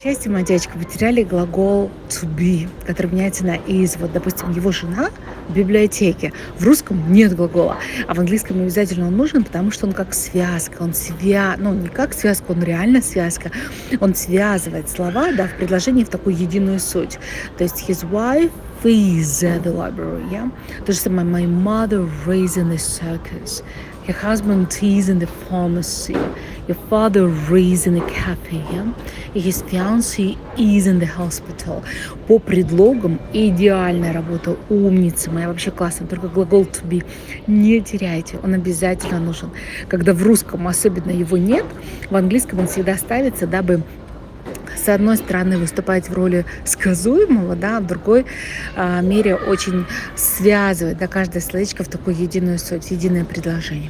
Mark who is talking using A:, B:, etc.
A: Части мои девочки потеряли глагол to be, который меняется на is. Вот, допустим, его жена в библиотеке. В русском нет глагола, а в английском обязательно он нужен, потому что он как связка. Ну, не как связка, он реально связка. Он связывает слова, да, в предложении в такую единую суть. То есть his wife is at the library, yeah? То же самое my mother raised in the circus. Her husband is in the pharmacy. Your father raised in a cafe, yeah? His fiancée is in the hospital. По предлогам идеальная работа, умница моя, вообще классно. Только глагол to be не теряйте, он обязательно нужен. Когда в русском особенно его нет, в английском он всегда ставится, дабы с одной стороны выступать в роли сказуемого, да, а в другой мере очень связывать, да, каждое словечко в такую единую суть, единое предложение.